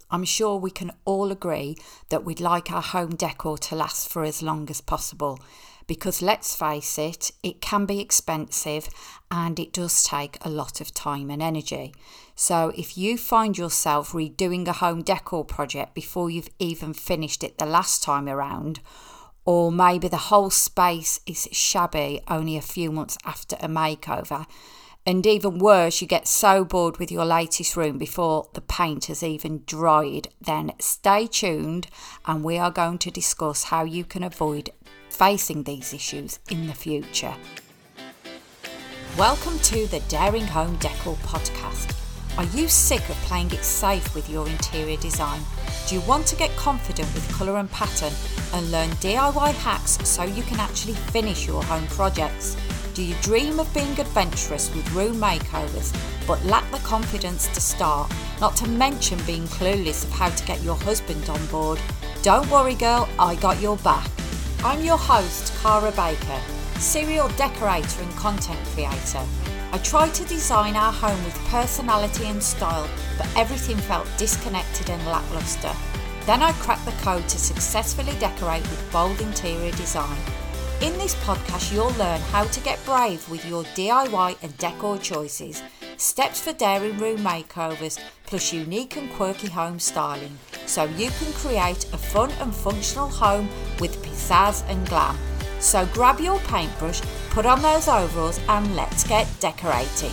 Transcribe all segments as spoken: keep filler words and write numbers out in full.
I'm sure we can all agree that we'd like our home decor to last for as long as possible, because let's face it, it can be expensive and it does take a lot of time and energy. So if you find yourself redoing a home decor project before you've even finished it the last time around, or maybe the whole space is shabby only a few months after a makeover, and even worse, you get so bored with your latest room before the paint has even dried, then stay tuned and we are going to discuss how you can avoid facing these issues in the future. Welcome to the Daring Home Decor podcast. Are you sick of playing it safe with your interior design? Do you want to get confident with colour and pattern and learn D I Y hacks so you can actually finish your home projects? Do you dream of being adventurous with room makeovers but lack the confidence to start, not to mention being clueless of how to get your husband on board? Don't worry girl, I got your back. I'm your host, Cara Baker, serial decorator and content creator. I tried to design our home with personality and style, but everything felt disconnected and lackluster. Then I cracked the code to successfully decorate with bold interior design. In this podcast, you'll learn how to get brave with your D I Y and decor choices, steps for daring room makeovers, plus unique and quirky home styling, so you can create a fun and functional home with pizzazz and glam. So grab your paintbrush, put on those overalls and let's get decorating.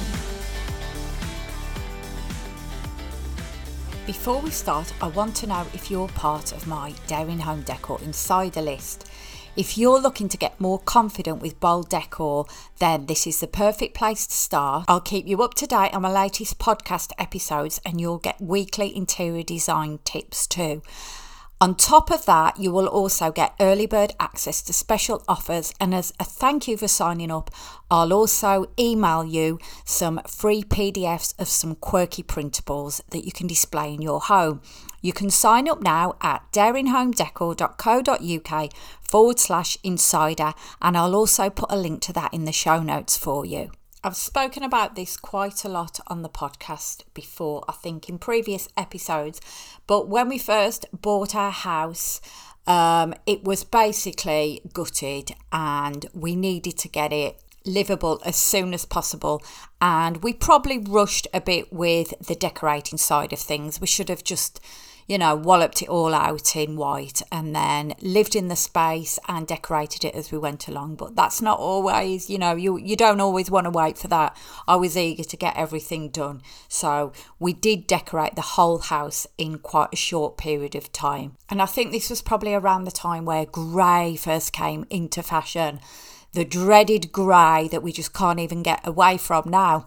Before we start, I want to know if you're part of my Daring Home Decor Insider list. If you're looking to get more confident with bold decor, then this is the perfect place to start. I'll keep you up to date on my latest podcast episodes and you'll get weekly interior design tips too. On top of that, you will also get early bird access to special offers, and as a thank you for signing up, I'll also email you some free P D Fs of some quirky printables that you can display in your home. You can sign up now at daringhomedecor.co.uk forward slash insider, and I'll also put a link to that in the show notes for you. I've spoken about this quite a lot on the podcast before, I think in previous episodes, but when we first bought our house, um, it was basically gutted and we needed to get it livable as soon as possible, and we probably rushed a bit with the decorating side of things. We should have just, you know, walloped it all out in white and then lived in the space and decorated it as we went along. But that's not always, you know, you, you don't always want to wait for that. I was eager to get everything done. So we did decorate the whole house in quite a short period of time. And I think this was probably around the time where grey first came into fashion. The dreaded grey that we just can't even get away from now.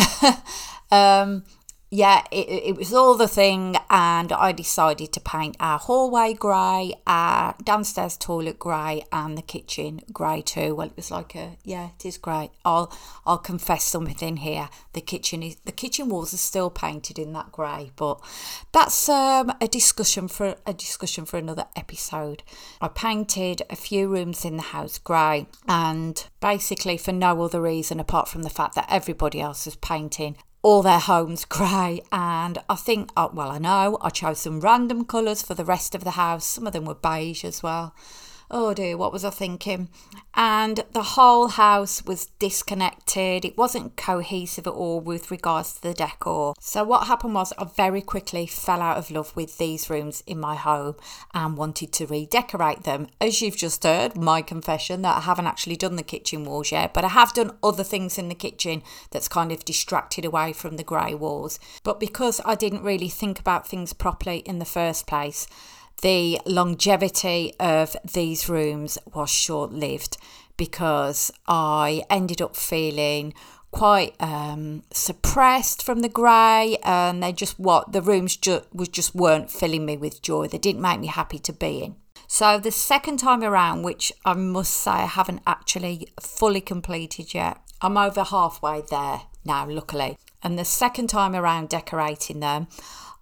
um... Yeah, it, it was all the thing, and I decided to paint our hallway grey, our downstairs toilet grey, and the kitchen grey too. Well, it was like a, yeah, it is grey. I'll I'll confess something here. The kitchen is the kitchen walls are still painted in that grey, but that's um, a discussion for a discussion for another episode. I painted a few rooms in the house grey, and basically for no other reason apart from the fact that everybody else was painting all their homes grey, and I think, oh, well, I know I chose some random colours for the rest of the house. Some of them were beige as well. Oh dear, what was I thinking? And the whole house was disconnected. It wasn't cohesive at all with regards to the decor. So what happened was I very quickly fell out of love with these rooms in my home and wanted to redecorate them. As you've just heard, my confession that I haven't actually done the kitchen walls yet, but I have done other things in the kitchen that's kind of distracted away from the grey walls. But because I didn't really think about things properly in the first place, the longevity of these rooms was short-lived because I ended up feeling quite um, suppressed from the grey, and they just what the rooms ju- was just weren't filling me with joy. They didn't make me happy to be in. So the second time around, which I must say I haven't actually fully completed yet, I'm over halfway there now, luckily. And the second time around decorating them,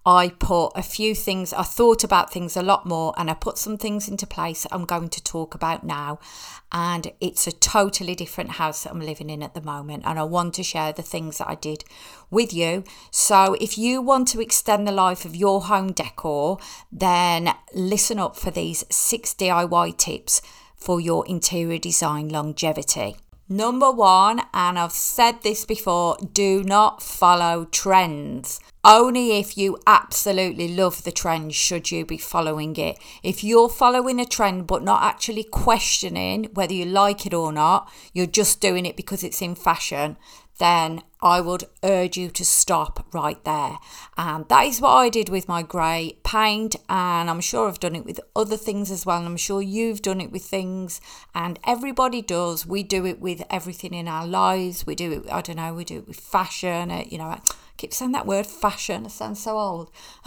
I put a few things, I thought about things a lot more, and I put some things into place I'm going to talk about now. And it's a totally different house that I'm living in at the moment, and I want to share the things that I did with you. So if you want to extend the life of your home decor, then listen up for these six D I Y tips for your interior design longevity. Number one, and I've said this before, do not follow trends. Only if you absolutely love the trend should you be following it. If you're following a trend but not actually questioning whether you like it or not, you're just doing it because it's in fashion, then I would urge you to stop right there. And that is what I did with my grey paint, and I'm sure I've done it with other things as well, and I'm sure you've done it with things, and everybody does. We do it with everything in our lives. We do it, I don't know, we do it with fashion, uh, you know, I keep saying that word, fashion, it sounds so old.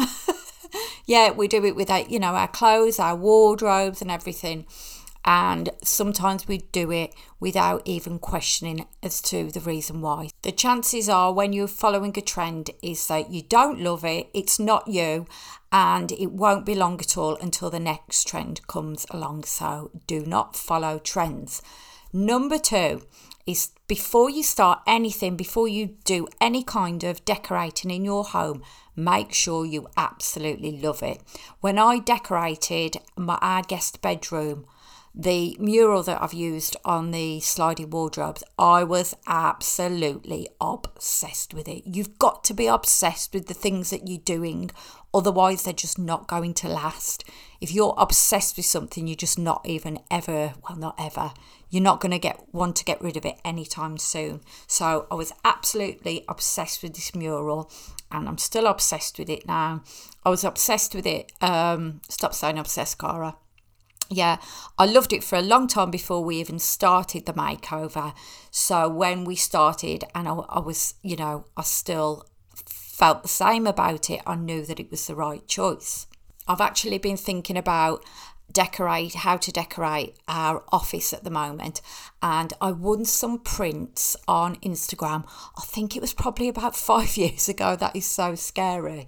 Yeah, we do it with, our, you know, our clothes, our wardrobes and everything. And sometimes we do it without even questioning as to the reason why. The chances are when you're following a trend is that you don't love it, it's not you, and it won't be long at all until the next trend comes along. So do not follow trends. Number two is before you start anything, before you do any kind of decorating in your home, make sure you absolutely love it. When I decorated my, our guest bedroom, the mural that I've used on the sliding wardrobes, I was absolutely obsessed with it. You've got to be obsessed with the things that you're doing, otherwise they're just not going to last. If you're obsessed with something, you're just not even ever, well not ever, you're not going to get want to get rid of it anytime soon. So I was absolutely obsessed with this mural, and I'm still obsessed with it now. I was obsessed with it, um, stop saying obsessed, Cara. Yeah, I loved it for a long time before we even started the makeover. So when we started, and I, I was, you know, I still felt the same about it, I knew that it was the right choice. I've actually been thinking about decorate, how to decorate our office at the moment, and I won some prints on Instagram. I think it was probably about five years ago. That is so scary.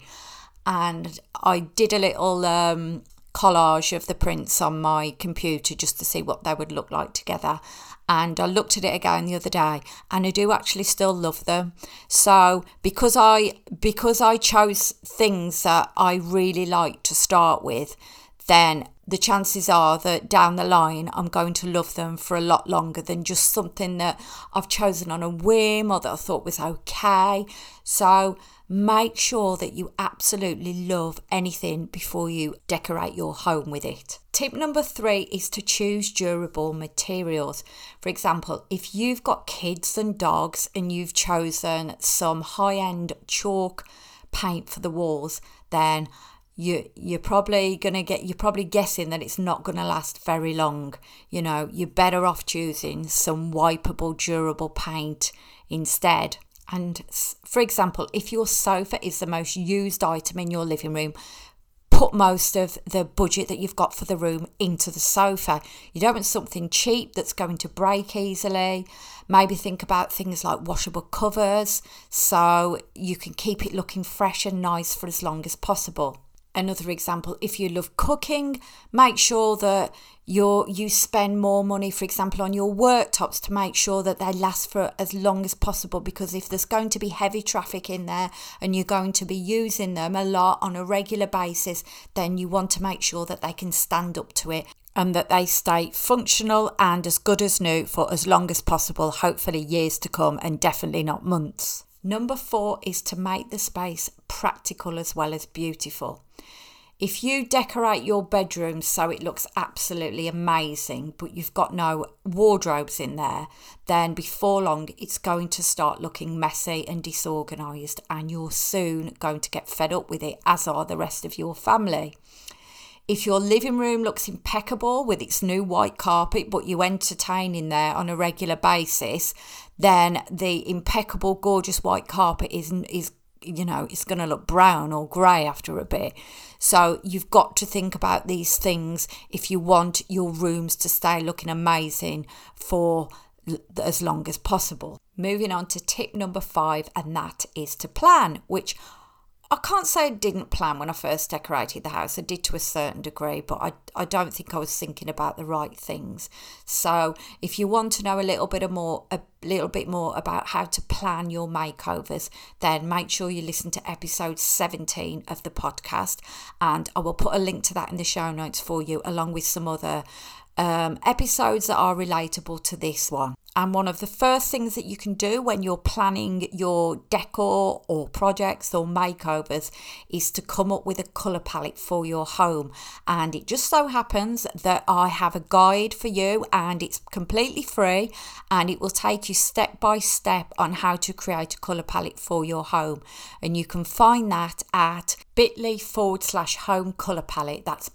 And I did a little um collage of the prints on my computer just to see what they would look like together, and I looked at it again the other day, and I do actually still love them. So because I because I chose things that I really like to start with, then the chances are that down the line I'm going to love them for a lot longer than just something that I've chosen on a whim or that I thought was okay. So make sure that you absolutely love anything before you decorate your home with it. Tip number three is to choose durable materials. For example, if you've got kids and dogs and you've chosen some high-end chalk paint for the walls, then you you're probably gonna get you're probably guessing that it's not gonna last very long. You know, you're better off choosing some wipeable, durable paint instead. And for example, if your sofa is the most used item in your living room, put most of the budget that you've got for the room into the sofa. You don't want something cheap that's going to break easily. Maybe think about things like washable covers so you can keep it looking fresh and nice for as long as possible. Another example, if you love cooking, make sure that you're, you spend more money, for example, on your worktops to make sure that they last for as long as possible, because if there's going to be heavy traffic in there and you're going to be using them a lot on a regular basis, then you want to make sure that they can stand up to it and that they stay functional and as good as new for as long as possible, hopefully years to come and definitely not months. Number four is to make the space practical as well as beautiful. If you decorate your bedroom so it looks absolutely amazing, but you've got no wardrobes in there, then before long it's going to start looking messy and disorganised, and you're soon going to get fed up with it, as are the rest of your family. If your living room looks impeccable with its new white carpet, but you entertain in there on a regular basis, then the impeccable, gorgeous white carpet is, is you know, it's going to look brown or grey after a bit. So you've got to think about these things if you want your rooms to stay looking amazing for as long as possible. Moving on to tip number five, and that is to plan, which I can't say I didn't plan when I first decorated the house. I did to a certain degree, but I, I don't think I was thinking about the right things. So if you want to know a little bit more, a little bit more about how to plan your makeovers, then make sure you listen to episode seventeen of the podcast, and I will put a link to that in the show notes for you, along with some other um, episodes that are relatable to this one. And one of the first things that you can do when you're planning your decor or projects or makeovers is to come up with a colour palette for your home. And it just so happens that I have a guide for you, and it's completely free, and it will take you step by step on how to create a colour palette for your home. And you can find that at bit.ly forward slash home colour palette. That's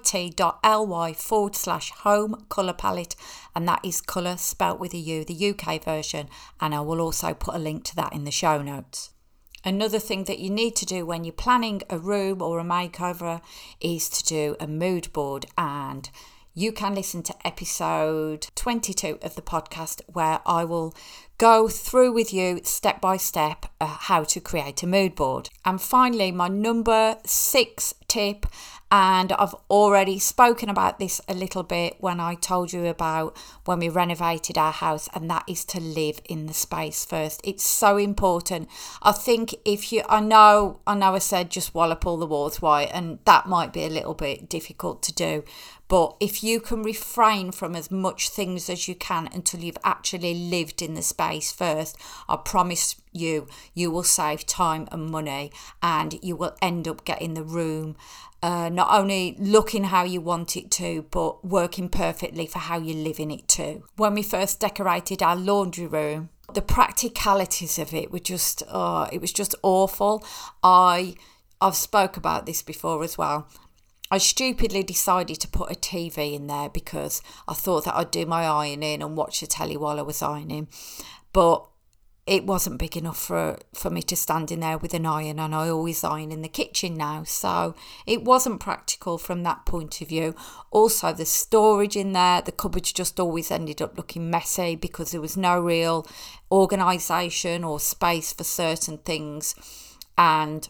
bit.ly forward slash home colour palette. And that is colour spelt with a U, the U K version. And I will also put a link to that in the show notes. Another thing that you need to do when you're planning a room or a makeover is to do a mood board. And you can listen to episode twenty-two of the podcast, where I will go through with you step by step uh, how to create a mood board. And finally, my number six tip, and I've already spoken about this a little bit when I told you about when we renovated our house, and that is to live in the space first. It's so important. I think if you, I know, I know I said just wallop all the walls white, and that might be a little bit difficult to do. But if you can refrain from as much things as you can until you've actually lived in the space first, I promise you, you will save time and money, and you will end up getting the room uh, not only looking how you want it to, but working perfectly for how you live in it too. When we first decorated our laundry room, the practicalities of it were just, oh, it was just awful. I, I've spoke about this before as well. I stupidly decided to put a T V in there because I thought that I'd do my ironing and watch the telly while I was ironing. But it wasn't big enough for, for me to stand in there with an iron, and I always iron in the kitchen now. So it wasn't practical from that point of view. Also, the storage in there, the cupboards just always ended up looking messy because there was no real organisation or space for certain things. And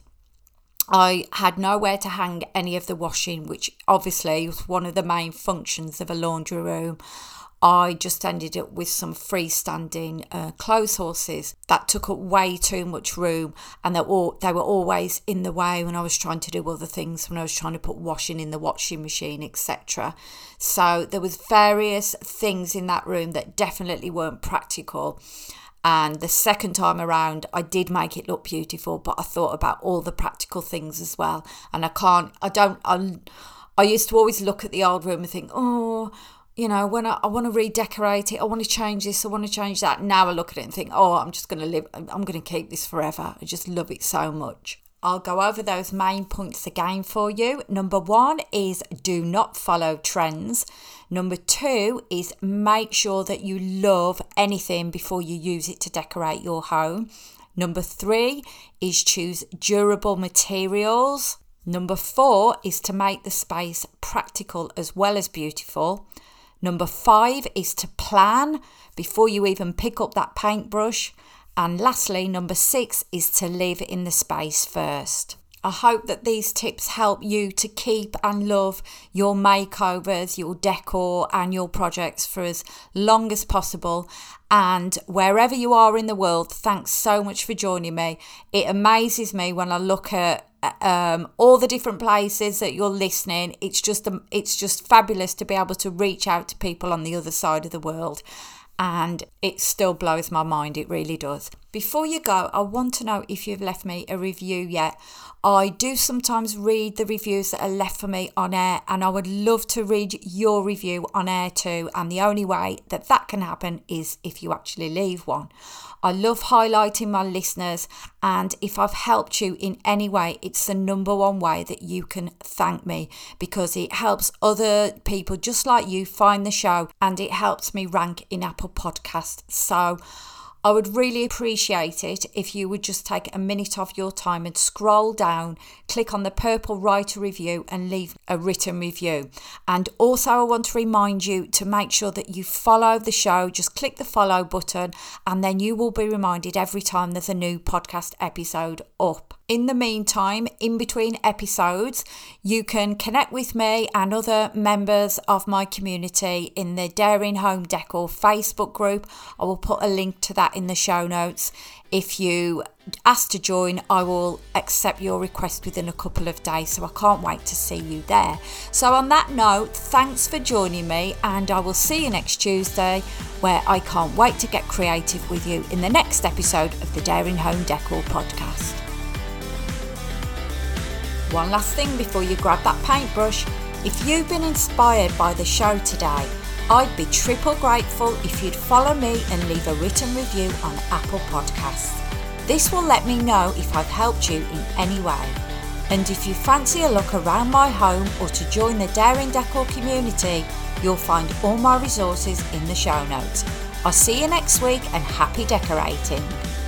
I had nowhere to hang any of the washing, which obviously was one of the main functions of a laundry room. I just ended up with some freestanding uh, clothes horses that took up way too much room, and they were, they were always in the way when I was trying to do other things, when I was trying to put washing in the washing machine, et cetera. So there was various things in that room that definitely weren't practical. And the second time around, I did make it look beautiful, but I thought about all the practical things as well. And I can't, I don't, I, I used to always look at the old room and think, oh, you know, when I, I want to redecorate it, I want to change this, I want to change that. Now I look at it and think, oh, I'm just going to live, I'm going to keep this forever. I just love it so much. I'll go over those main points again for you. Number one is do not follow trends. Number two is make sure that you love anything before you use it to decorate your home. Number three is choose durable materials. Number four is to make the space practical as well as beautiful. Number five is to plan before you even pick up that paintbrush. And lastly, number six is to live in the space first. I hope that these tips help you to keep and love your makeovers, your decor and your projects for as long as possible. And wherever you are in the world, thanks so much for joining me. It amazes me when I look at um, all the different places that you're listening. It's just, it's just fabulous to be able to reach out to people on the other side of the world. And it still blows my mind, it really does. Before you go, I want to know if you've left me a review yet. I do sometimes read the reviews that are left for me on air, and I would love to read your review on air too. And the only way that that can happen is if you actually leave one. I love highlighting my listeners, and if I've helped you in any way, it's the number one way that you can thank me, because it helps other people just like you find the show, and it helps me rank in Apple Podcasts. So I would really appreciate it if you would just take a minute of your time and scroll down, click on the purple write a review and leave a written review. And also I want to remind you to make sure that you follow the show. Just click the follow button and then you will be reminded every time there's a new podcast episode up. In the meantime, in between episodes, you can connect with me and other members of my community in the Daring Home Decor Facebook group. I will put a link to that in the show notes. If you ask to join, I will accept your request within a couple of days, so I can't wait to see you there. So on that note, thanks for joining me, and I will see you next Tuesday, where I can't wait to get creative with you in the next episode of the Daring Home Decor podcast. One last thing before you grab that paintbrush. If you've been inspired by the show today, I'd be triple grateful if you'd follow me and leave a written review on Apple Podcasts. This will let me know if I've helped you in any way. And if you fancy a look around my home or to join the Daring Decor community, you'll find all my resources in the show notes. I'll see you next week, and happy decorating.